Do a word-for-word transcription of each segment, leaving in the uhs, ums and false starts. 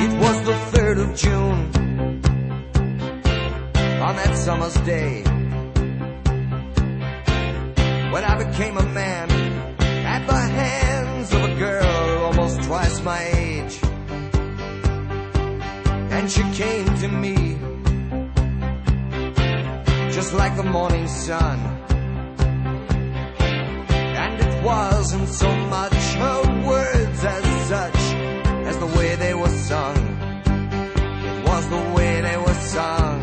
It was the third of June, on that summer's day, when I became a man at the hands of a girl almost twice my age. And she came to me just like the morning sun, and it wasn't so much her words as such as the way they were sung. It was the way they were sung.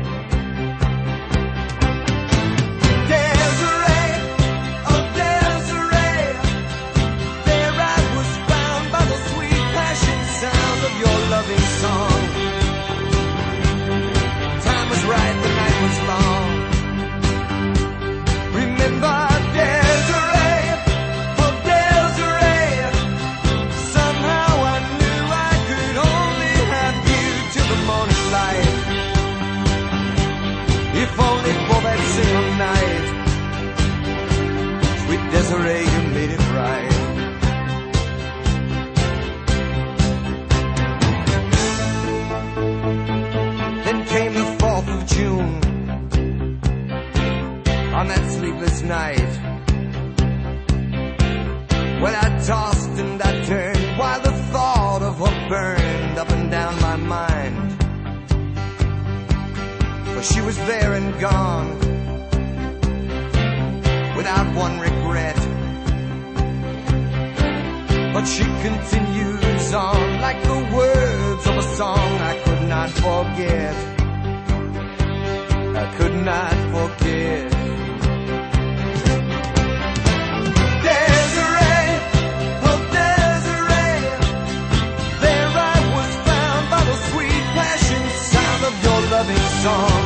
Desiree, oh Desiree, there I was found by the sweet passion sound of your loving song. Time was right, the night was long. Remember Desiree, oh Desiree, somehow I knew I could only have you till the morning light. If only for that single night. Sweet Desiree, you made it right. Then came the fourth of June, on that sleepless night, when I tossed and I turned while the thought of her burned up and down my mind. For she was there and gone, without one regret. But she continues on like the words of a song I could not forget. I could not forget. Desiree, oh Desiree, there I was found by the sweet passion sound of your loving song.